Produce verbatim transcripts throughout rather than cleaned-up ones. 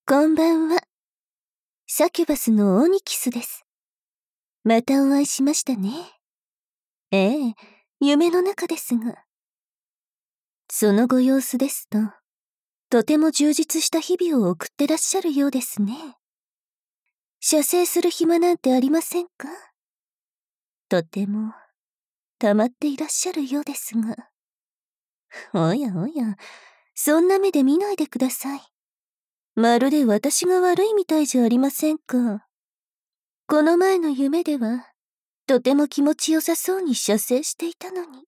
こんばんは。サキュバスのオニキスです。またお会いしましたね。ええ、夢の中ですが。そのご様子ですと、とても充実した日々を送ってらっしゃるようですね。射精する暇なんてありませんか？とても、溜まっていらっしゃるようですが。おやおや、そんな目で見ないでください。まるで私が悪いみたいじゃありませんか。この前の夢では、とても気持ちよさそうに射精していたのに。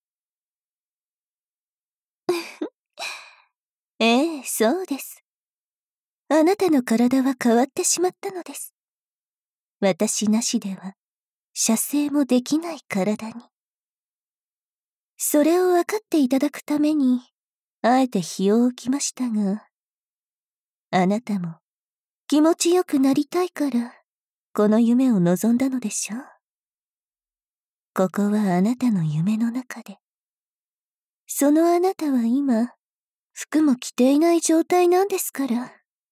ええ、そうです。あなたの体は変わってしまったのです。私なしでは、射精もできない体に。それを分かっていただくために、あえて日を置きましたが、あなたも気持ちよくなりたいから、この夢を望んだのでしょう。ここはあなたの夢の中で。そのあなたは今、服も着ていない状態なんですから。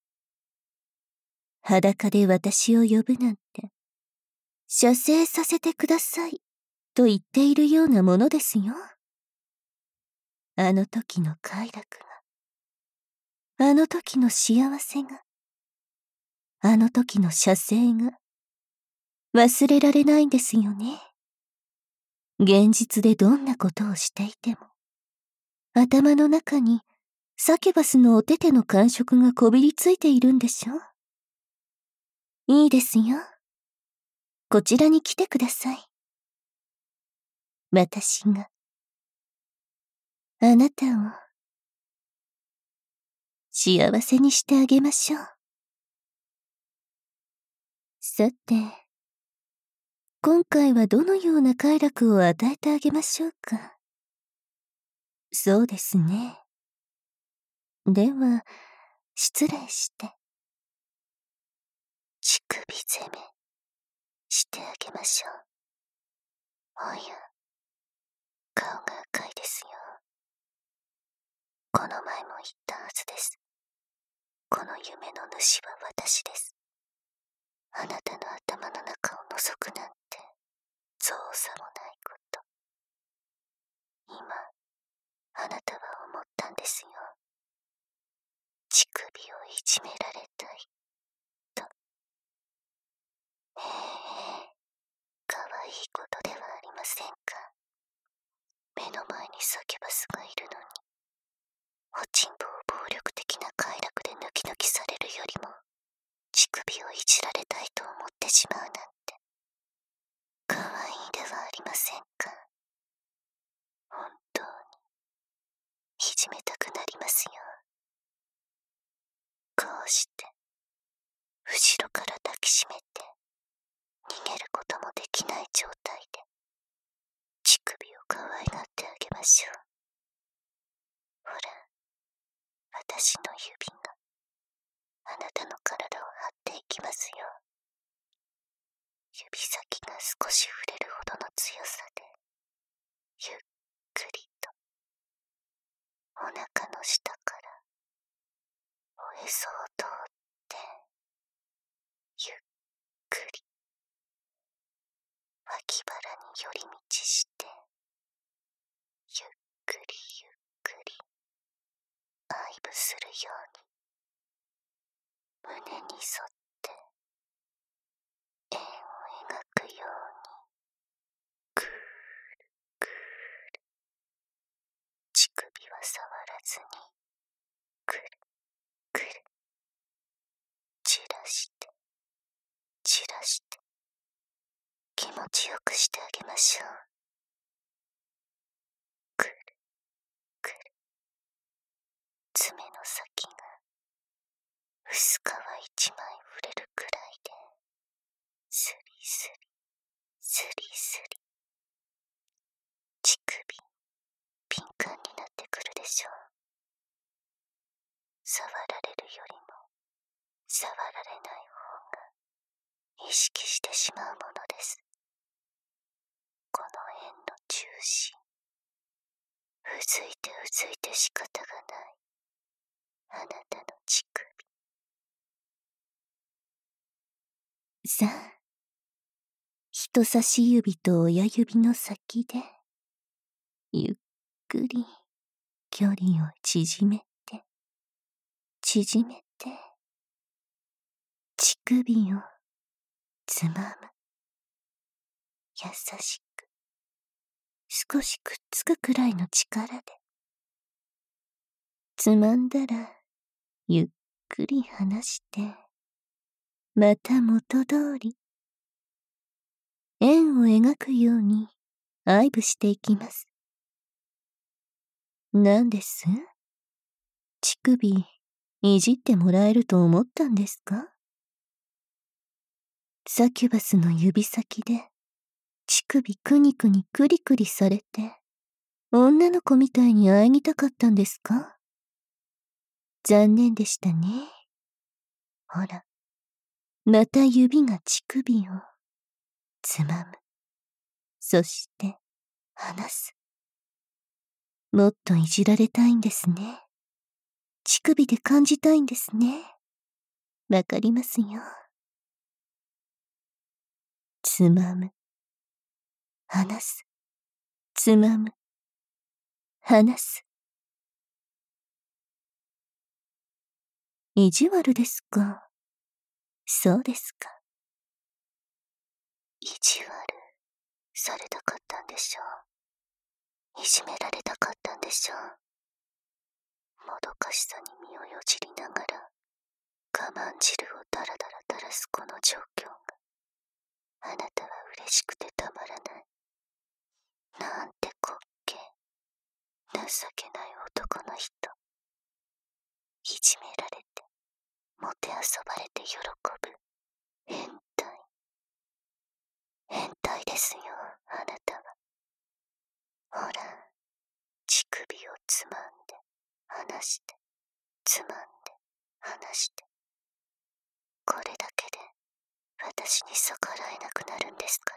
裸で私を呼ぶなんて、射精させてください、と言っているようなものですよ。あの時の快楽が、あの時の幸せが、あの時の射精が、忘れられないんですよね。現実でどんなことをしていても、頭の中にサキュバスのお手手の感触がこびりついているんでしょ？いいですよ。こちらに来てください。私が、あなたを、幸せにしてあげましょう。さて、今回はどのような快楽を与えてあげましょうか。そうですね。では、失礼して。乳首攻め、してあげましょう。おや、顔が赤いですよ。この前も言ったはずです。この夢の主は私です。あなたの頭の中を覗くなんて、造作もないこと。今、あなたは思ったんですよ。乳首をいじめられたい、と。ええ、かわいいことではありませんか。目の前にサキュバスがいるのに、おちんぽを暴力的な快楽で抜き抜きされるよりも、乳首をいじられたいと思ってしまうなんて、かわいいではありませんか。本当に、いじめたくなりますよ。こうして、後ろから抱きしめて、逃げることもできない状態で、乳首を可愛がってあげましょう。ほら、私の指が、あなたの体を張っていきますよ。指先が少し触れるほどの強さで、ゆっくりと、お腹の下から、おへそを通って、ゆっくり、脇腹に寄り道して、ゆっくりゆっくり、愛撫するように、胸に沿って、円を描くように、くーるくーる。乳首は触らずに、くるくる。じらして、じらして、気持ちよくしてあげましょう。くるくる。爪の先が、薄皮一枚触れるくらいで、スリスリ、スリスリ。乳首、敏感になってくるでしょう。触られるよりも、触られない方が、意識してしまうものです。この円の中心、うずいてうずいて仕方がない、あなたの乳首。 さあ、人差し指と親指の先で、ゆっくり距離を縮めて、縮めて、乳首をつまむ。優しく、少しくっつくくらいの力で。つまんだら、ゆっくり離して、また元通り。円を描くように愛撫していきます。なんです？乳首、いじってもらえると思ったんですか？サキュバスの指先で、乳首くにくにくりくりされて、女の子みたいに喘ぎたかったんですか？残念でしたね。ほら、また指が乳首をつまむ。そして、離す。もっといじられたいんですね。乳首で感じたいんですね。わかりますよ。つまむ。離す。つまむ。離す。意地悪ですか？そうですか。意地悪されたかったんでしょう。いじめられたかったんでしょう。もどかしさに身をよじりながら、我慢汁をだらだら垂らすこの状況が、あなたは嬉しくてたまらない。なんて滑稽、情けない男の人。いじめられて、もてあそばれて喜ぶ。変態。変態ですよ、あなたは。ほら、乳首をつまんで、離して、つまんで、離して。これだけで、私に逆らえなくなるんですから。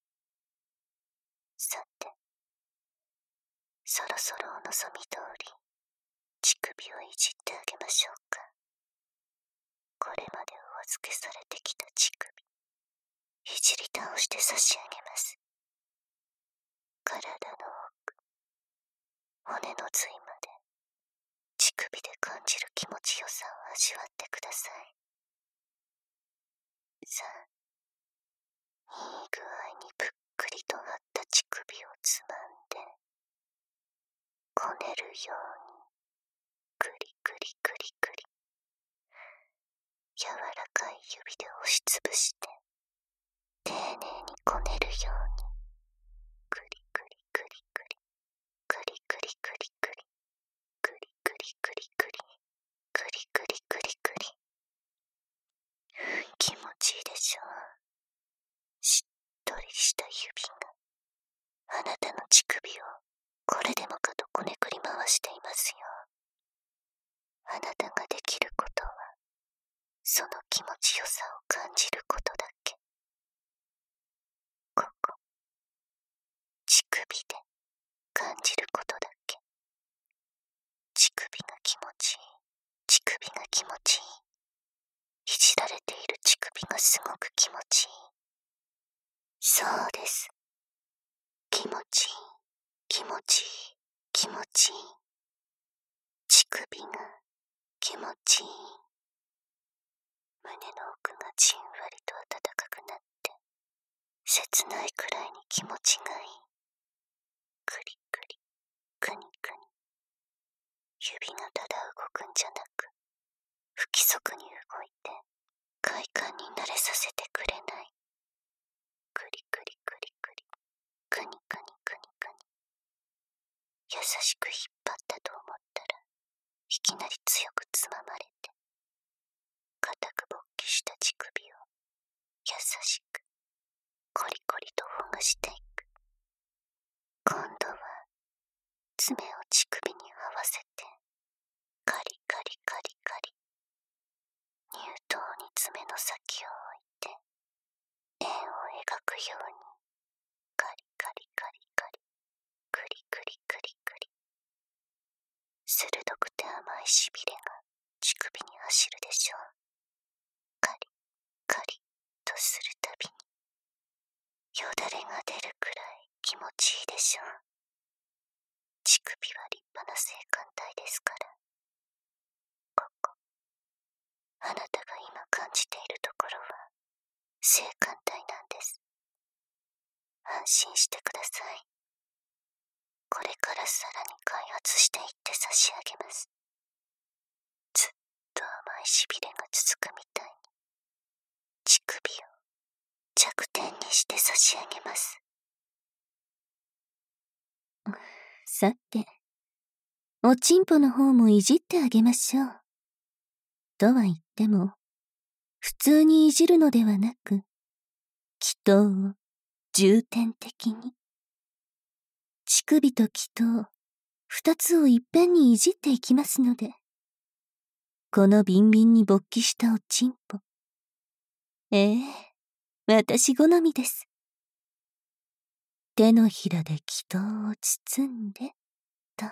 さて、そろそろお望み通り、乳首をいじってあげましょうか。これまでお預けされてきた乳首、いじり倒して差し上げます。体の奥、骨の髄まで、乳首で感じる気持ちよさを味わってください。さあ、いい具合にぷっくりと張った乳首をつまんで、こねるように、くりくりくりくり、柔らかい指で押しつぶして、丁寧にこねるように、くりくりくりくり、くりくりくりくり、くりくりくりくり、くりくりくりくり。気持ちいいでしょう。しっとりした指が、あなたの乳首をこれでもかとこねくり回していますよ。あなたができることは、その気持ちよさを感じることだけ。ここ、乳首で感じることだけ。乳首が気持ちいい。乳首が気持ちいい。いじられている乳首がすごく気持ちいい。そうです。気持ちいい。気持ちいい。気持ちいい。乳首が気持ちいい。胸の奥がじんわりと暖かくなって、切ないくらいに気持ちがいい。くりくり、くにくに。指がただ動くんじゃなく、不規則に動いて、快感に慣れさせてくれない。くりくりくりくり、くにくにくにくに。優しく引っ張ったと思ったら、いきなり強くつままれて、固く勃起した乳首を優しくコリコリとほぐしていく。今度は爪を乳首に合わせて、カリカリカリカリ。乳頭に爪の先を置いて、円を描くように、カリカリカリカリ、クリクリクリクリ。鋭くて甘いしびれが乳首に走るでしょう。カリカリとでしょう。乳首は立派な性感帯ですから。ここ、あなたが今感じているところは性感帯なんです。安心してください。これからさらに開発していって差し上げます。ずっと甘いしびれが続くみたいに、乳首を弱点にして差し上げます。さて、おちんぽの方もいじってあげましょう。とは言っても、普通にいじるのではなく、気筒を重点的に。乳首と気筒、二つをいっぺんにいじっていきますので、このビンビンに勃起したおちんぽ。ええ、私好みです。手のひらで気筒を包んで、と。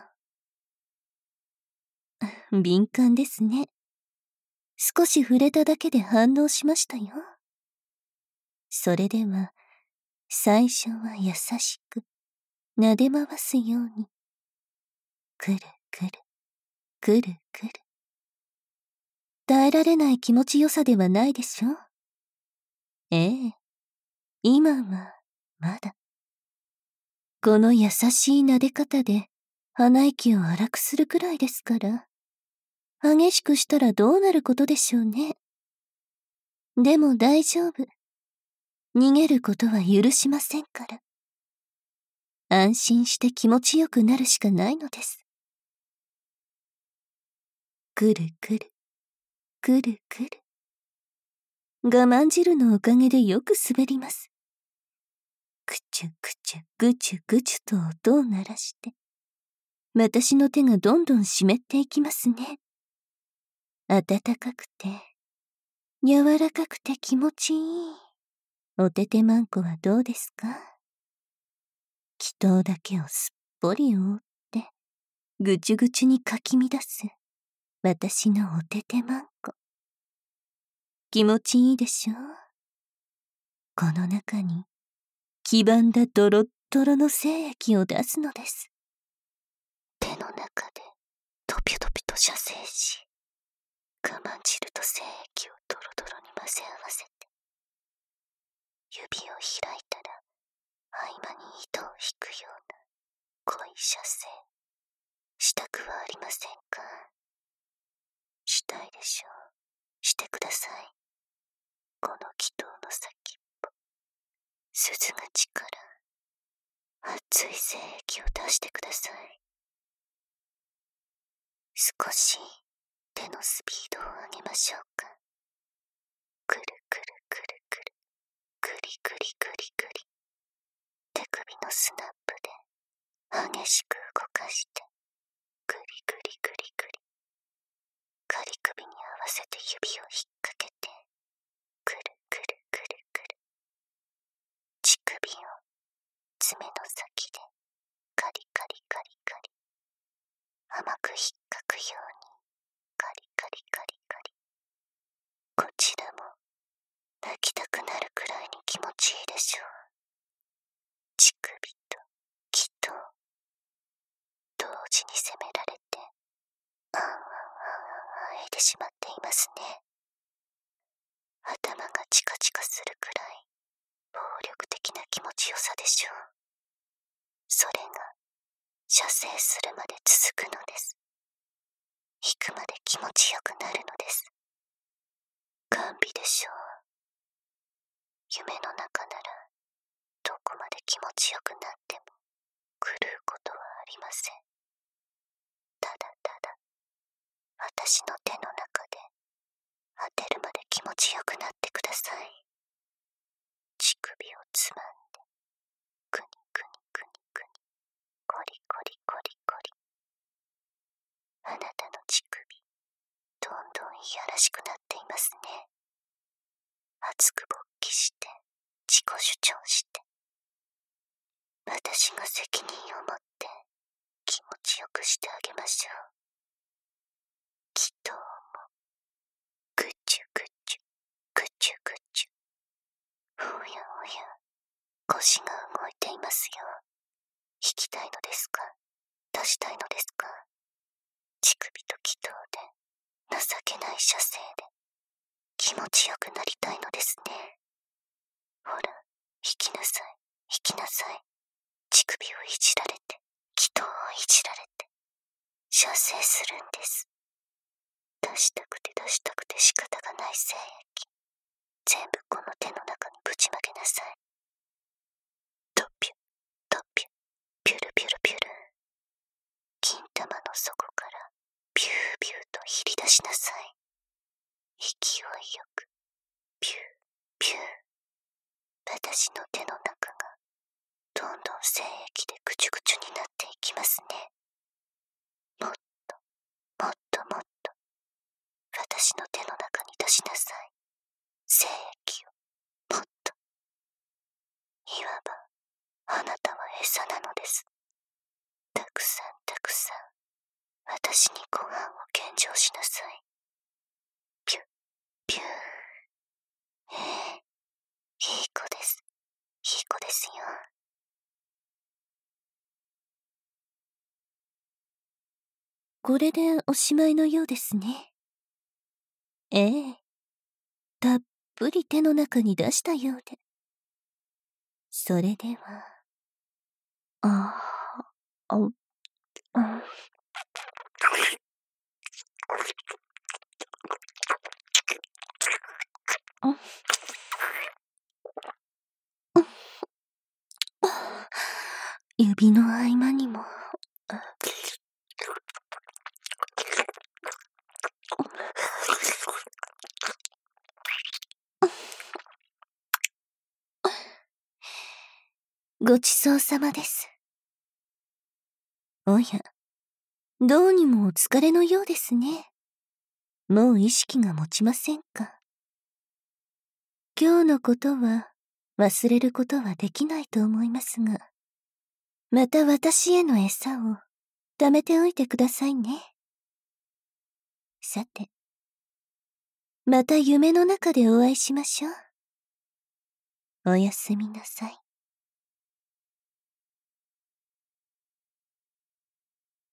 敏感ですね。少し触れただけで反応しましたよ。それでは、最初は優しく、撫で回すように。くるくる、くるくる。耐えられない気持ちよさではないでしょう。ええ、今は、まだ。この優しい撫で方で、鼻息を荒くするくらいですから。激しくしたらどうなることでしょうね。でも大丈夫。逃げることは許しませんから。安心して気持ちよくなるしかないのです。くるくる、くるくる。我慢汁のおかげでよく滑ります。くちゅくちゅ、ぐちゅぐちゅと音を鳴らして、私の手がどんどん湿っていきますね。暖かくて、柔らかくて気持ちいい。おててまんこはどうですか？気筒だけをすっぽり覆って、ぐちゅぐちゅにかき乱す、私のおててまんこ。気持ちいいでしょう？この中に、黄ばんだドロッドロの精液を出すのです。手の中で、トピトピと射精し、我慢汁と精液をドロドロに混ぜ合わせて、指を開いたら、合間に糸を引くような濃い射精。したくはありませんか？したいでしょう。してください。この気筒の先っぽ、鈴口から熱い精液を出してください。少し手のスピードを上げましょうか。くるくるくるくる、くりくりくりくり。手首のスナップで激しく動かして、くりくりくりくり。仮首に合わせて指を引っ掛けて、くるくるくるくる。乳首を爪の先でカリカリカリカリ。甘く引っかくようにカリカリカリカリ。こちらも泣きたくなるくらいに気持ちいいでしょう。乳首と気と同時に責められて、あんあんあんあんあえいでしまっていますね。頭がチカチカするくらい暴力的な気持ちよさでしょう。それが射精するまで続くのです。引くまで気持ちよくなるのです。甘美でしょう。夢の中ならどこまで気持ちよくなっても狂うことはありません。ただただ私の手の中で当てるまで気持ちよくなってください。乳首をつまんで、くにくにくにくに、コリコリコリコリ。あなたの乳首、どんどんいやらしくなっていますね。熱く勃起して、自己主張して。私が責任を持って気持ちよくしてあげましょう。気筒も、ぐちゅぐちゅ、ぐちゅぐちゅ。おやおや、腰が動いていますよ。 と祈祷で、情けない射精で、気持ちよくなりたいのですね。ほら、引きなさい、引きなさい。乳首をいじられて、祈祷をいじられて、射精するんです。出したくて出したくて仕方がない精液。全部この手の中にぶちまけなさい。ドピュ、ドピュ、ピュルピュルピュル。金玉の底からビュービューとひり出しなさい。勢いよく、ビュー、ビュー。私の手の中が、どんどん精液でぐちゅぐちゅになっていきますね。もっと、もっともっと、私の手の中に出しなさい。精液を、もっと。いわば、あなたは餌なのです。たくさんたくさん、私にご飯を献上しなさい。ピュッ、ピュー。ええ、いい子です。いい子ですよ。これでおしまいのようですね。ええ、たっぷり手の中に出したようで。それでは、ああ、あ、うん。指の合間にも、ごちそうさまです。おや、どうにもお疲れのようですね。もう意識が持ちませんか。今日のことは忘れることはできないと思いますが、また私への餌を貯めておいてくださいね。さて、また夢の中でお会いしましょう。おやすみなさい。